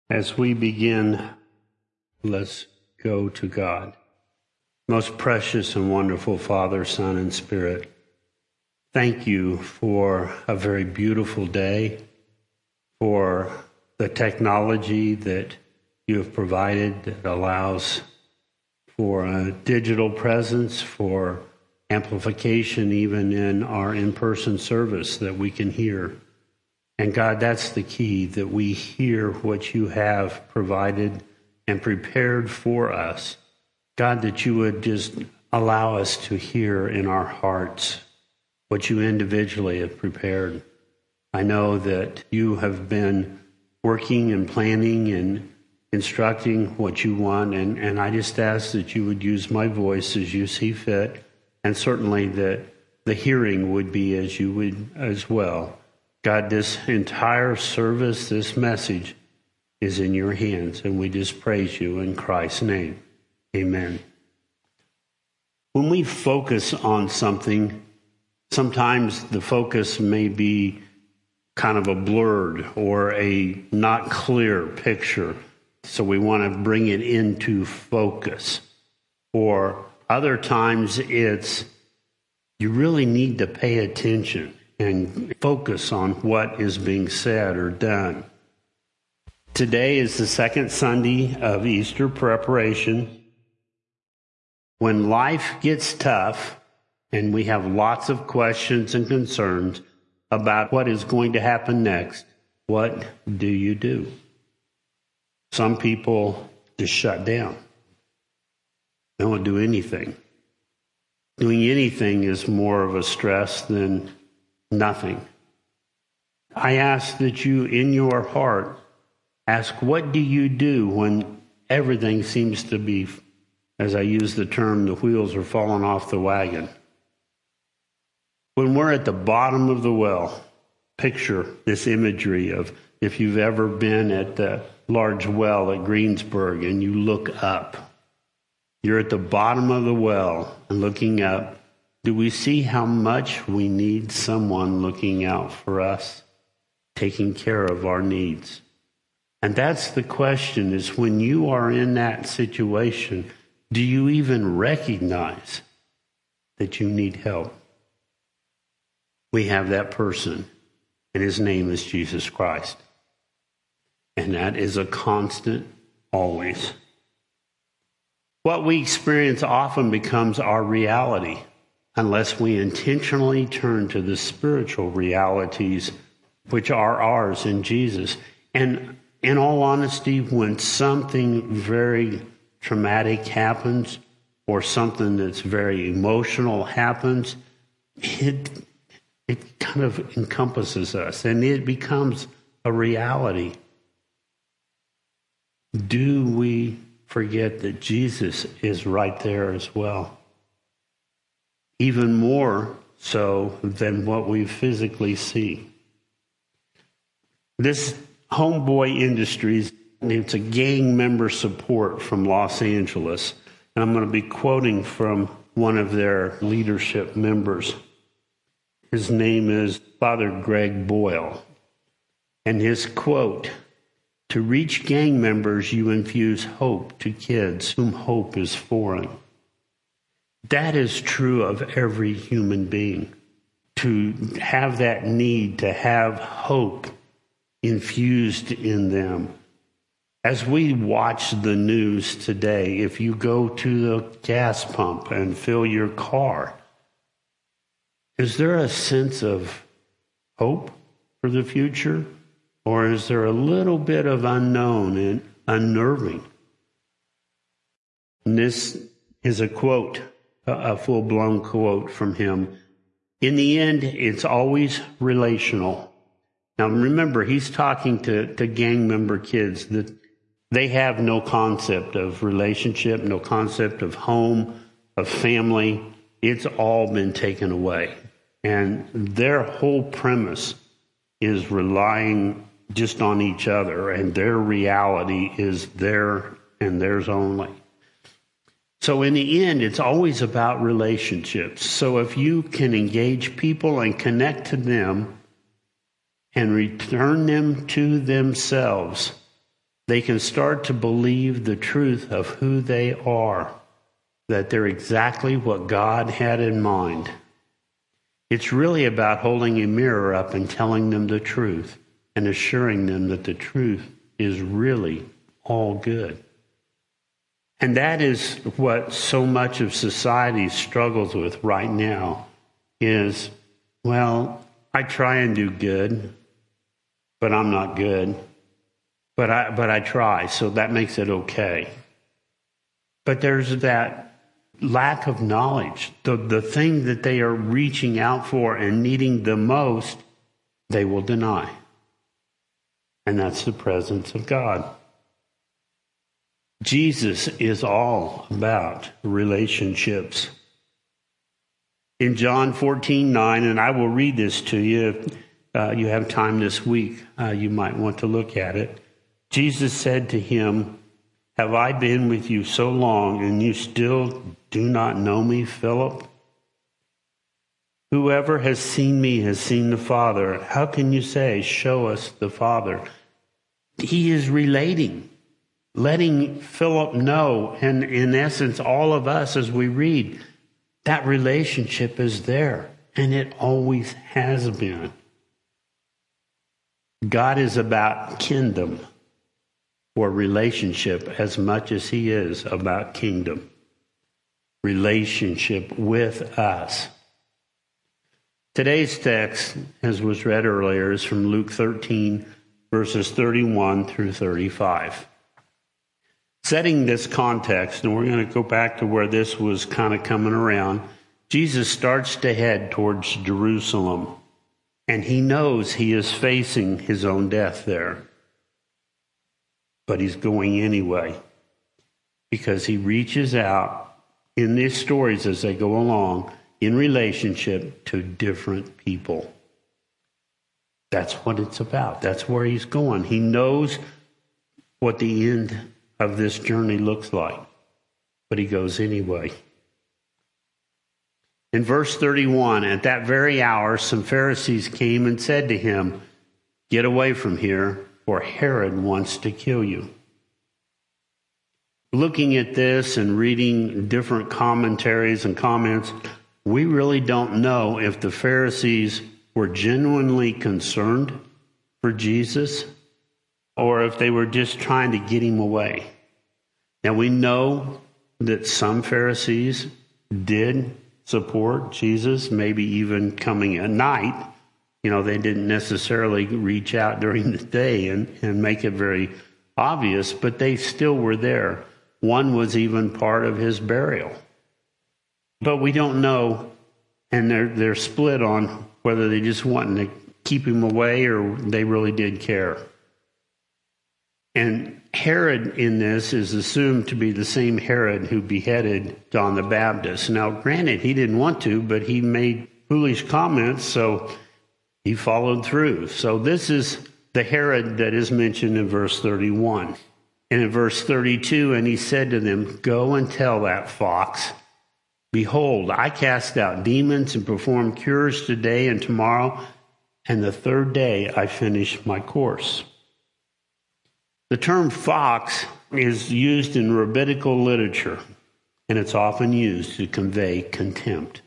As we begin, let's go to God. Most precious and wonderful Father, Son, and Spirit, thank you for a very beautiful day, for the technology that you have provided that allows for a digital presence, for amplification even in our in-person service that we can hear. And God, that's the key, that we hear what you have provided and prepared for us. God, that you would just allow us to hear in our hearts what you individually have prepared. I know that you have been working and planning and instructing what you want, and I just ask that you would use my voice as you see fit, and certainly that the hearing would be as you would as well. God, this entire service, this message is in your hands, and we just praise you in Christ's name. Amen. When we focus on something, sometimes the focus may be kind of a blurred or a not clear picture, so we want to bring it into focus. Or other times it's you really need to pay attention and focus on what is being said or done. Today is the second Sunday of Easter preparation. When life gets tough and we have lots of questions and concerns about what is going to happen next, what do you do? Some people just shut down. They don't do anything. Doing anything is more of a stress than nothing. I ask that you, in your heart, ask, what do you do when everything seems to be, as I use the term, the wheels are falling off the wagon? When we're at the bottom of the well, picture this imagery of if you've ever been at the large well at Greensburg and you look up. You're at the bottom of the well and looking up. Do we see how much we need someone looking out for us, taking care of our needs? And that's the question, is when you are in that situation, do you even recognize that you need help? We have that person, and his name is Jesus Christ. And that is a constant, always. What we experience often becomes our reality, unless we intentionally turn to the spiritual realities which are ours in Jesus. And in all honesty, when something very traumatic happens or something that's very emotional happens, it kind of encompasses us and it becomes a reality. Do we forget that Jesus is right there as well? Even more so than what we physically see. This Homeboy Industries, it's a gang member support from Los Angeles. And I'm going to be quoting from one of their leadership members. His name is Father Greg Boyle. And his quote, "To reach gang members, you infuse hope to kids whom hope is foreign." That is true of every human being. To have that need, to have hope infused in them. As we watch the news today, if you go to the gas pump and fill your car, is there a sense of hope for the future? Or is there a little bit of unknown and unnerving? And this is a quote, a full-blown quote from him. In the end, it's always relational. Now remember, he's talking to gang member kids that they have no concept of relationship, no concept of home, of family. It's all been taken away. And their whole premise is relying just on each other, and their reality is their and theirs only. So in the end, it's always about relationships. So if you can engage people and connect to them and return them to themselves, they can start to believe the truth of who they are, that they're exactly what God had in mind. It's really about holding a mirror up and telling them the truth and assuring them that the truth is really all good. And that is what so much of society struggles with right now is, well, I try and do good, but I'm not good. But I try, so that makes it okay. But there's that lack of knowledge. The thing that they are reaching out for and needing the most, they will deny. And that's the presence of God. Jesus is all about relationships. In John 14:9, and I will read this to you if you have time this week, you might want to look at it. Jesus said to him, "Have I been with you so long, and you still do not know me, Philip? Whoever has seen me has seen the Father. How can you say, 'Show us the Father'?" He is relating, letting Philip know, and in essence, all of us as we read, that relationship is there, and it always has been. God is about kingdom or relationship as much as he is about kingdom. Relationship with us. Today's text, as was read earlier, is from Luke 13, verses 31 through 35. Setting this context, and we're going to go back to where this was kind of coming around, Jesus starts to head towards Jerusalem, and he knows he is facing his own death there. But he's going anyway, because he reaches out in these stories as they go along in relationship to different people. That's what it's about. That's where he's going. He knows what the end of this journey looks like, but he goes anyway. In verse 31, at that very hour, some Pharisees came and said to him, "Get away from here, for Herod wants to kill you." Looking at this and reading different commentaries and comments, we really don't know if the Pharisees were genuinely concerned for Jesus or if they were just trying to get him away. Now, we know that some Pharisees did support Jesus, maybe even coming at night. You know, they didn't necessarily reach out during the day and make it very obvious, but they still were there. One was even part of his burial. But we don't know, and they're split on whether they just wanted to keep him away or they really did care. And Herod in this is assumed to be the same Herod who beheaded John the Baptist. Now, granted, he didn't want to, but he made foolish comments, so he followed through. So this is the Herod that is mentioned in verse 31. And in verse 32, and he said to them, "Go and tell that fox, behold, I cast out demons and perform cures today and tomorrow, and the third day I finish my course." The term fox is used in rabbinical literature, and it's often used to convey contempt.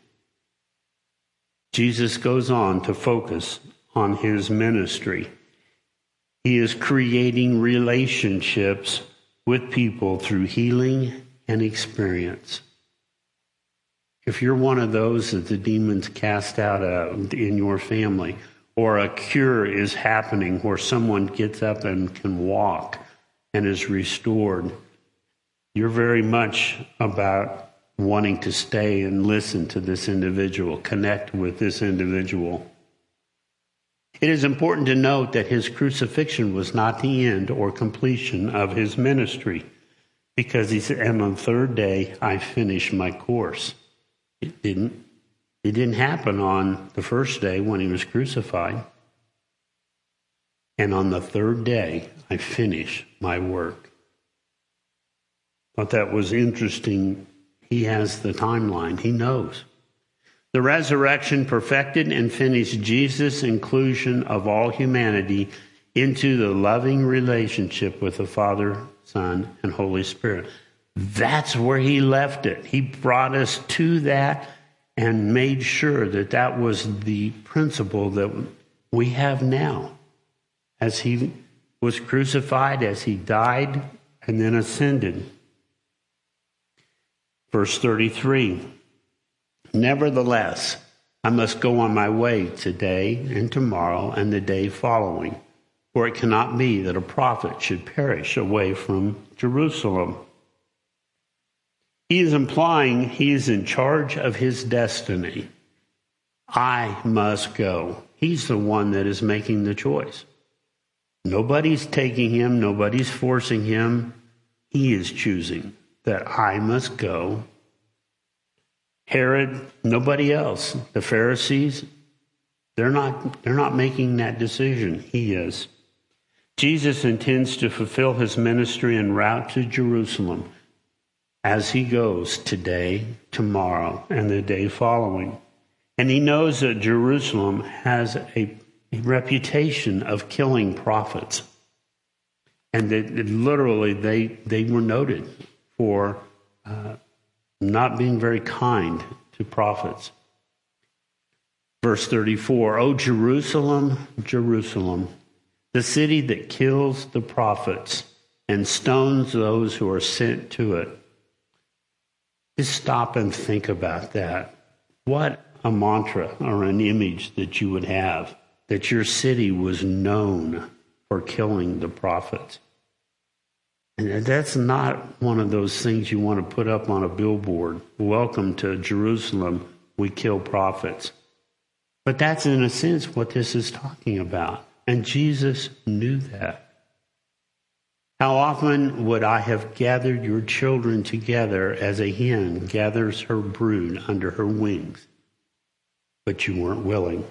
Jesus goes on to focus on his ministry. He is creating relationships with people through healing and experience. If you're one of those that the demons cast out in your family, or a cure is happening where someone gets up and can walk and is restored, you're very much about wanting to stay and listen to this individual, connect with this individual. It is important to note that his crucifixion was not the end or completion of his ministry, because he said, "And on the third day, I finish my course." It didn't happen on the first day when he was crucified. "And on the third day, I finish my work." Thought that was interesting. He has the timeline. He knows. The resurrection perfected and finished Jesus' inclusion of all humanity into the loving relationship with the Father, Son, and Holy Spirit. That's where he left it. He brought us to that and made sure that that was the principle that we have now. As he was crucified, as he died, and then ascended. Verse 33, nevertheless, I must go on my way today and tomorrow and the day following, for it cannot be that a prophet should perish away from Jerusalem. He is implying he is in charge of his destiny. I must go. He's the one that is making the choice. Nobody's taking him. Nobody's forcing him. He is choosing that I must go. Herod, nobody else. The Pharisees, they're not making that decision. He is. Jesus intends to fulfill his ministry en route to Jerusalem as he goes today, tomorrow, and the day following. And he knows that Jerusalem has a reputation of killing prophets. And that literally they were noted for not being very kind to prophets. Verse 34, O Jerusalem, Jerusalem, the city that kills the prophets and stones those who are sent to it. Just stop and think about that. What a mantra or an image that you would have, that your city was known for killing the prophets. And that's not one of those things you want to put up on a billboard. Welcome to Jerusalem, we kill prophets. But that's in a sense what this is talking about. And Jesus knew that. How often would I have gathered your children together as a hen gathers her brood under her wings? But you weren't willing.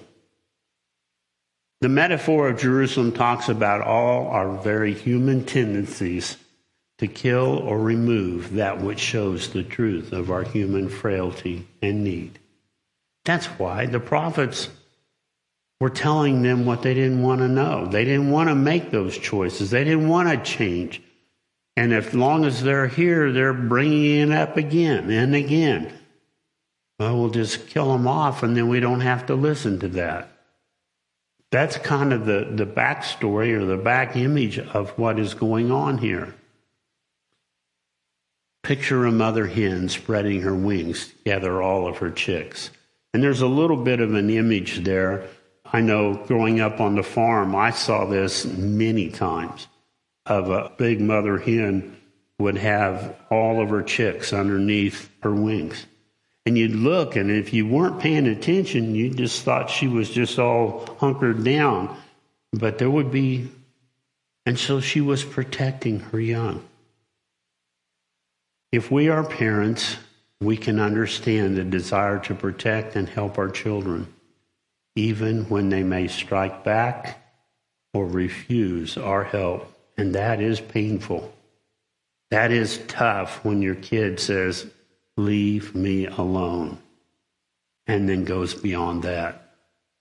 The metaphor of Jerusalem talks about all our very human tendencies to kill or remove that which shows the truth of our human frailty and need. That's why the prophets were telling them what they didn't want to know. They didn't want to make those choices. They didn't want to change. And as long as they're here, they're bringing it up again and again. Well, we'll just kill them off and then we don't have to listen to that. That's kind of the backstory or the back image of what is going on here. Picture a mother hen spreading her wings to gather all of her chicks. And there's a little bit of an image there. I know growing up on the farm, I saw this many times, of a big mother hen would have all of her chicks underneath her wings. And you'd look, and if you weren't paying attention, you just thought she was just all hunkered down. But there would be, and so she was protecting her young. If we are parents, we can understand the desire to protect and help our children, even when they may strike back or refuse our help. And that is painful. That is tough when your kid says, leave me alone, and then goes beyond that.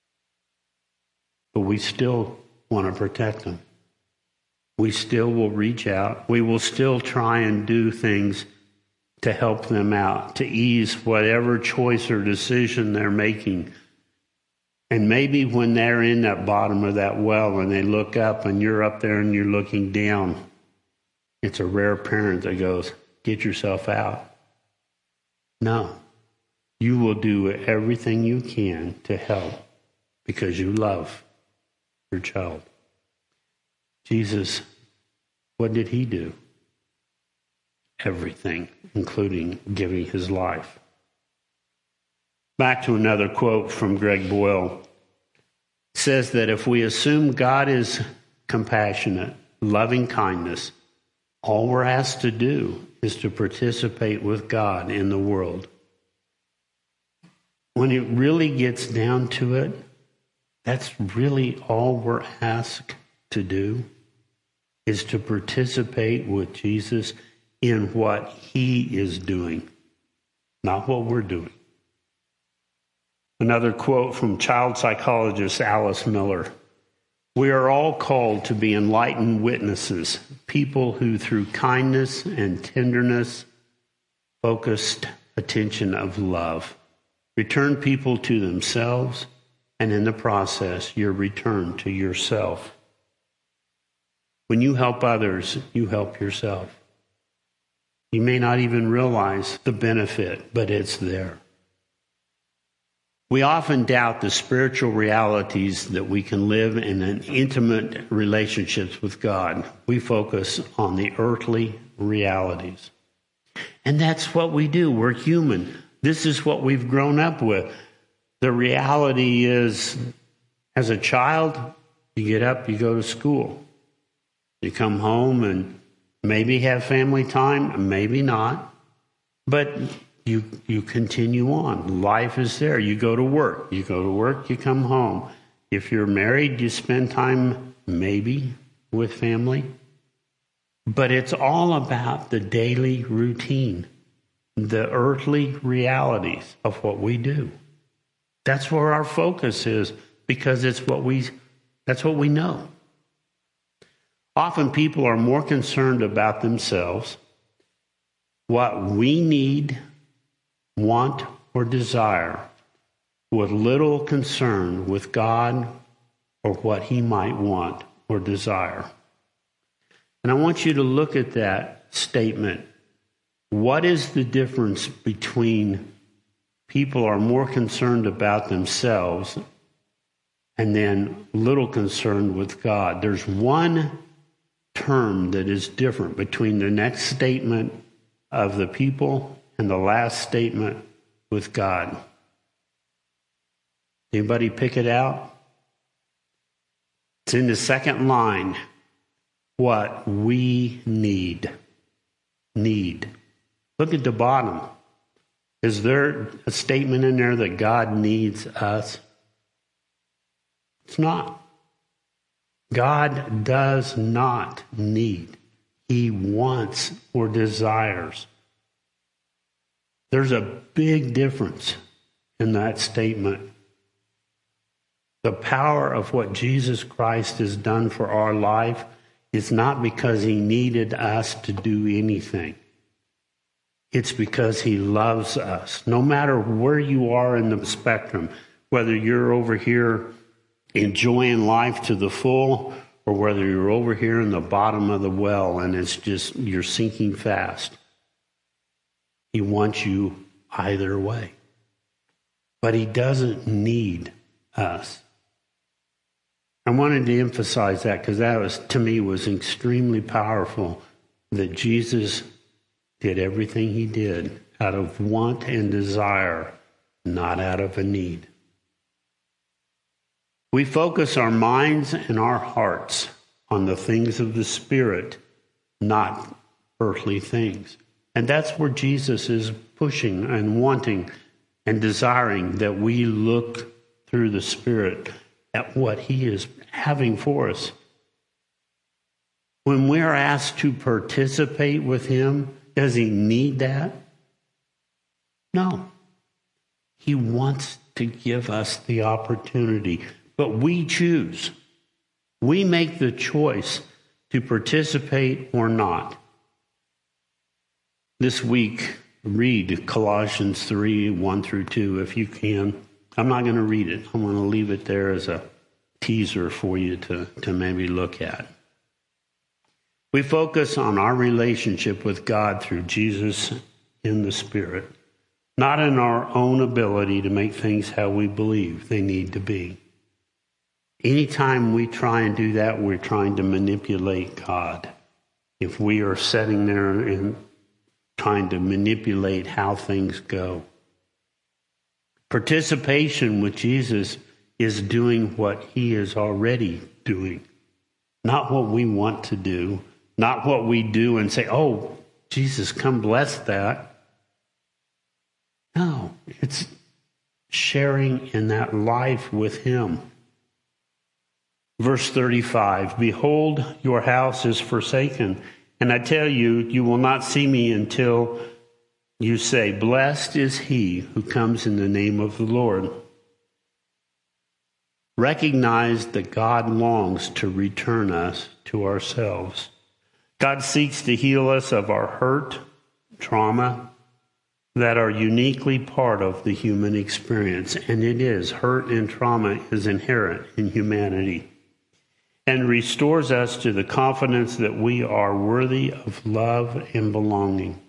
But we still want to protect them. We still will reach out. We will still try and do things to help them out, to ease whatever choice or decision they're making. And maybe when they're in that bottom of that well and they look up and you're up there and you're looking down, it's a rare parent that goes, get yourself out. No, you will do everything you can to help because you love your child. Jesus, what did he do? Everything, including giving his life. Back to another quote from Greg Boyle. It says that if we assume God is compassionate, loving kindness, all we're asked to do is to participate with God in the world. When it really gets down to it, that's really all we're asked to do, is to participate with Jesus in what he is doing, not what we're doing. Another quote from child psychologist Alice Miller. We are all called to be enlightened witnesses, people who through kindness and tenderness, focused attention of love, return people to themselves, and in the process, your return to yourself. When you help others, you help yourself. You may not even realize the benefit, but it's there. We often doubt the spiritual realities that we can live in an intimate relationships with God. We focus on the earthly realities. And that's what we do. We're human. This is what we've grown up with. The reality is, as a child, you get up, you go to school. You come home and maybe have family time, maybe not. But you continue on. Life is there. You go to work. You go to work, you come home. If you're married, you spend time maybe with family. But it's all about the daily routine, the earthly realities of what we do. That's where our focus is, because that's what we know. Often people are more concerned about themselves, what we need, want, or desire, with little concern with God or what he might want or desire. And I want you to look at that statement. What is the difference between people are more concerned about themselves and then little concerned with God? There's one term that is different between the next statement of the people and the last statement with God. Anybody pick it out? It's in the second line. What we need. Need. Look at the bottom. Is there a statement in there that God needs us? It's not. God does not need. He wants or desires. There's a big difference in that statement. The power of what Jesus Christ has done for our life is not because he needed us to do anything. It's because he loves us. No matter where you are in the spectrum, whether you're over here enjoying life to the full, or whether you're over here in the bottom of the well and it's just, you're sinking fast. He wants you either way. But he doesn't need us. I wanted to emphasize that because that was, to me, was extremely powerful, that Jesus did everything he did out of want and desire, not out of a need. We focus our minds and our hearts on the things of the Spirit, not earthly things. And that's where Jesus is pushing and wanting and desiring, that we look through the Spirit at what he is having for us. When we're asked to participate with him, does he need that? No. He wants to give us the opportunity, but we choose. We make the choice to participate or not. This week, read Colossians 3, 1 through 2, if you can. I'm not going to read it. I'm going to leave it there as a teaser for you to maybe look at. We focus on our relationship with God through Jesus in the Spirit, not in our own ability to make things how we believe they need to be. Anytime we try and do that, we're trying to manipulate God. If we are sitting there and trying to manipulate how things go. Participation with Jesus is doing what he is already doing, not what we want to do, not what we do and say, oh, Jesus, come bless that. No, it's sharing in that life with him. Verse 35, behold, your house is forsaken, and I tell you, you will not see me until you say, blessed is he who comes in the name of the Lord. recognize that God longs to return us to ourselves. God seeks to heal us of our hurt, trauma, that are uniquely part of the human experience. And it is. Hurt and trauma is inherent in humanity. And restores us to the confidence that we are worthy of love and belonging.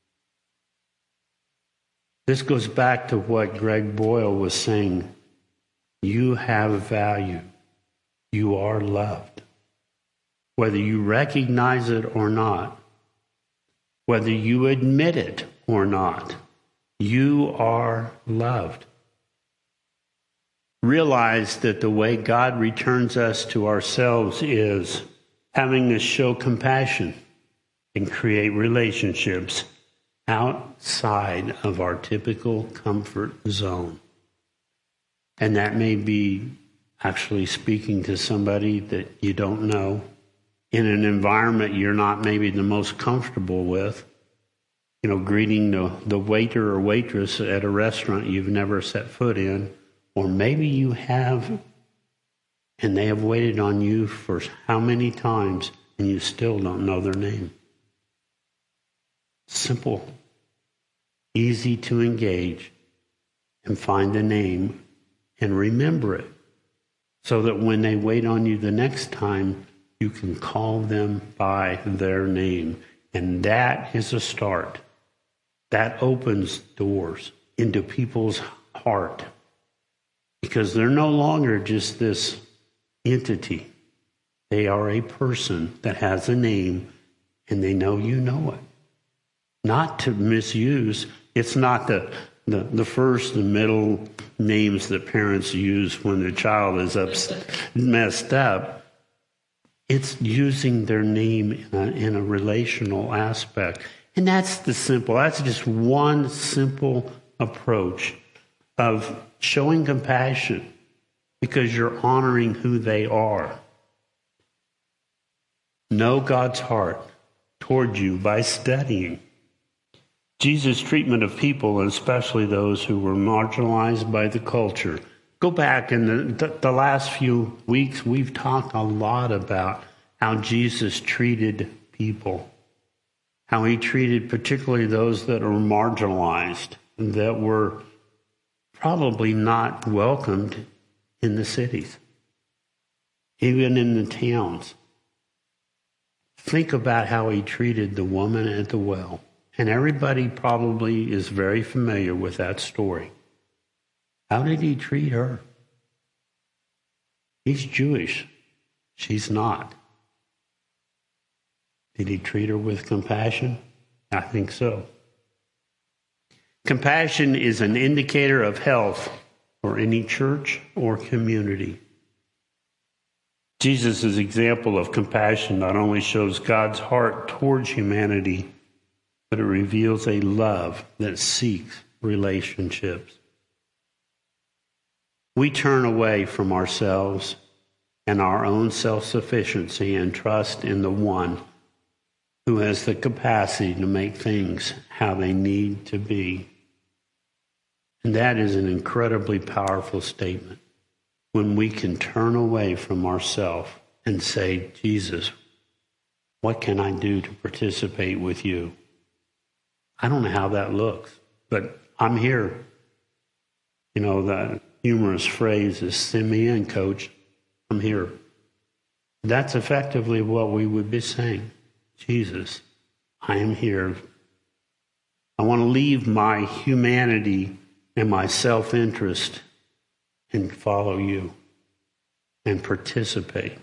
This goes back to what Greg Boyle was saying. You have value. You are loved. Whether you recognize it or not, whether you admit it or not, you are loved. Realize that the way God returns us to ourselves is having us show compassion and create relationships outside of our typical comfort zone. And that may be actually speaking to somebody that you don't know in an environment you're not maybe the most comfortable with. You know, greeting the waiter or waitress at a restaurant you've never set foot in. Or maybe you have, and they have waited on you for how many times, and you still don't know their name. Simple, easy to engage, and find the name and remember it, so that when they wait on you the next time, you can call them by their name. And that is a start. That opens doors into people's heart. Because they're no longer just this entity. They are a person that has a name, and they know you know it. Not to misuse. It's not the first and middle names that parents use when their child is messed up. It's using their name in a relational aspect. And that's just one simple approach of showing compassion because you're honoring who they are. Know God's heart toward you by studying. Jesus' treatment of people, and especially those who were marginalized by the culture. Go back in the last few weeks, we've talked a lot about how Jesus treated people. How he treated particularly those that are marginalized, that were probably not welcomed in the cities, even in the towns. Think about how he treated the woman at the well. And everybody probably is very familiar with that story. How did he treat her? He's Jewish. She's not. Did he treat her with compassion? I think so. Compassion is an indicator of health for any church or community. Jesus' example of compassion not only shows God's heart towards humanity, but it reveals a love that seeks relationships. We turn away from ourselves and our own self-sufficiency and trust in the one who has the capacity to make things how they need to be. And that is an incredibly powerful statement when we can turn away from ourselves and say, Jesus, what can I do to participate with you? I don't know how that looks, but I'm here. You know, that humorous phrase is, send me in, coach. I'm here. That's effectively what we would be saying. Jesus, I am here. I want to leave my humanity and my self-interest and follow you and participate.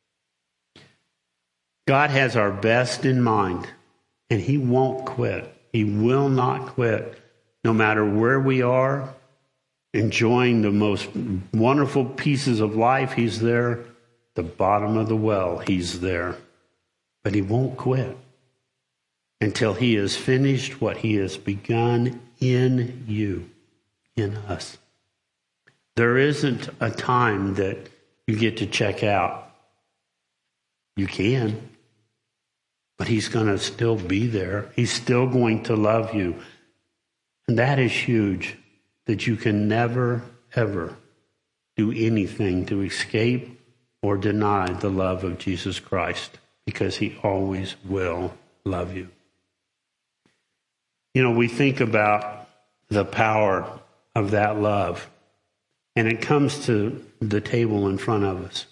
God has our best in mind, and he won't quit. He will not quit. No matter where we are, enjoying the most wonderful pieces of life, he's there. The bottom of the well, he's there. But he won't quit until he has finished what he has begun in you, in us. There isn't a time that you get to check out. You can, but he's going to still be there. He's still going to love you. And that is huge, that you can never, ever do anything to escape or deny the love of Jesus Christ, because he always will love you. You know, we think about the power of that love, and it comes to the table in front of us.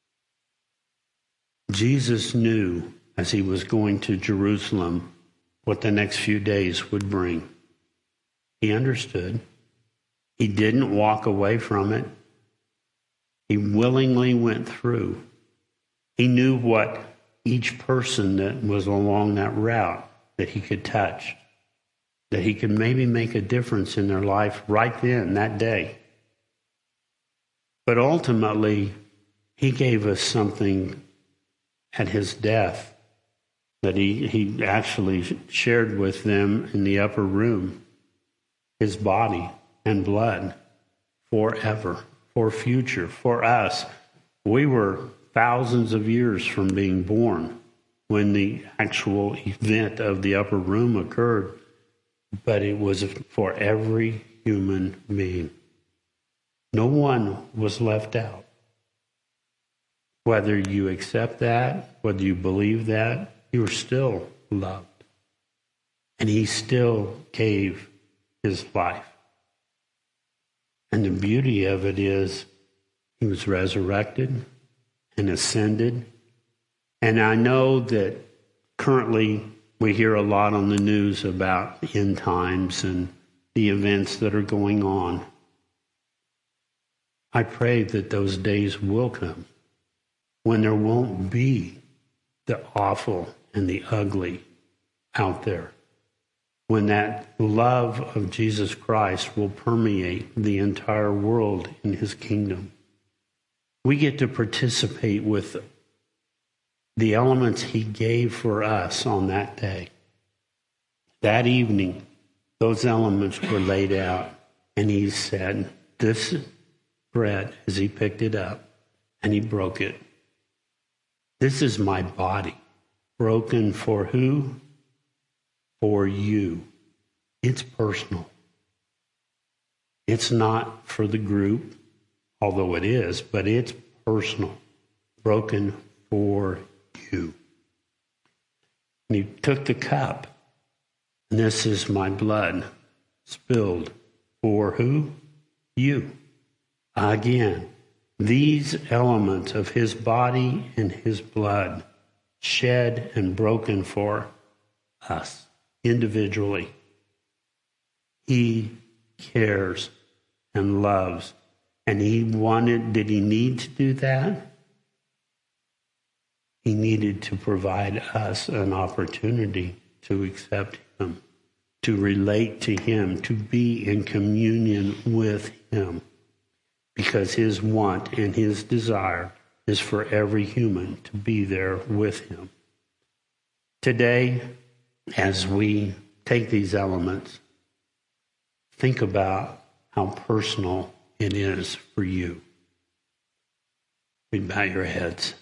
Jesus knew as he was going to Jerusalem what the next few days would bring. He understood. He didn't walk away from it. He willingly went through. He knew what each person that was along that route that he could touch, that he could maybe make a difference in their life right then, that day. But ultimately, he gave us something at his death that he actually shared with them in the upper room, his body and blood forever, for future, for us. We were thousands of years from being born when the actual event of the upper room occurred, but it was for every human being. No one was left out. Whether you accept that, whether you believe that, you are still loved. And he still gave his life. And the beauty of it is he was resurrected and ascended. And I know that currently we hear a lot on the news about end times and the events that are going on. I pray that those days will come when there won't be the awful and the ugly out there. When that love of Jesus Christ will permeate the entire world in his kingdom. We get to participate with the elements he gave for us on that day. That evening, those elements were laid out, and he said, this bread, as he picked it up, and he broke it. This is my body, broken for who? For you. It's personal. It's not for the group, although it is, but it's personal. Broken for you. And he took the cup. And this is my blood spilled for who? You. Again, these elements of his body and his blood shed and broken for us individually. He cares and loves. And did he need to do that? He needed to provide us an opportunity to accept him, to relate to him, to be in communion with him. Because his want and his desire is for every human to be there with him. Today, as we take these elements, think about how personal it is for you. We bow your heads.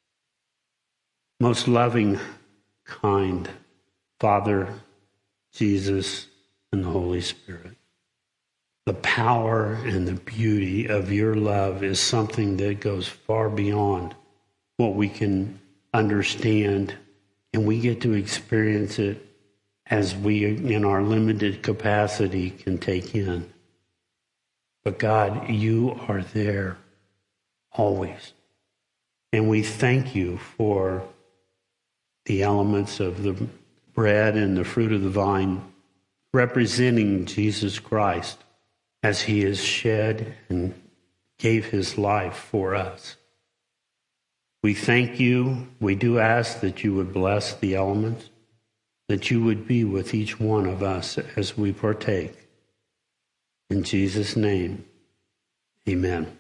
Most loving, kind Father, Jesus, and the Holy Spirit. The power and the beauty of your love is something that goes far beyond what we can understand, and we get to experience it as we, in our limited capacity, can take in. But God, you are there always. And we thank you for the elements of the bread and the fruit of the vine representing Jesus Christ as he is shed and gave his life for us. We thank you. We do ask that you would bless the elements, that you would be with each one of us as we partake. In Jesus' name, amen.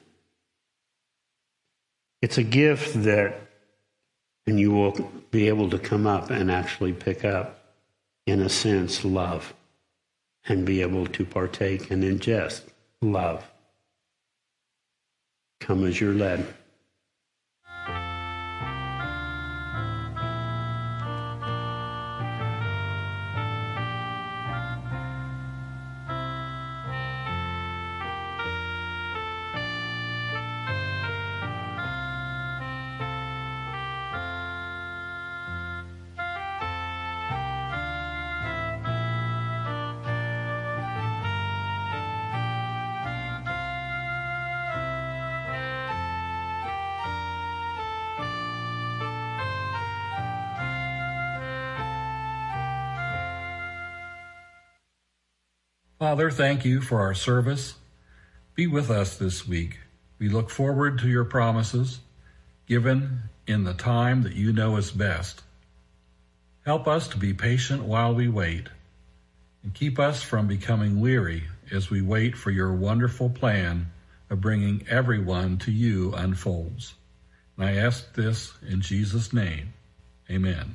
It's a gift that, and you will be able to come up and actually pick up, in a sense, love, and be able to partake and ingest love. Come as you're led. Father, thank you for our service. Be with us this week. We look forward to your promises, given in the time that you know is best. Help us to be patient while we wait, and keep us from becoming weary as we wait for your wonderful plan of bringing everyone to you unfolds. And I ask this in Jesus' name. Amen.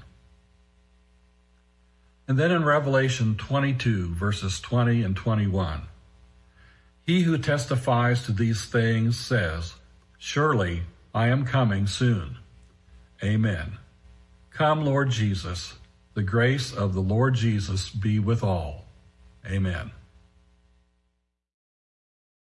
And then in Revelation 22, verses 20 and 21, he who testifies to these things says, "Surely I am coming soon." Amen. Come, Lord Jesus. The grace of the Lord Jesus be with all. Amen.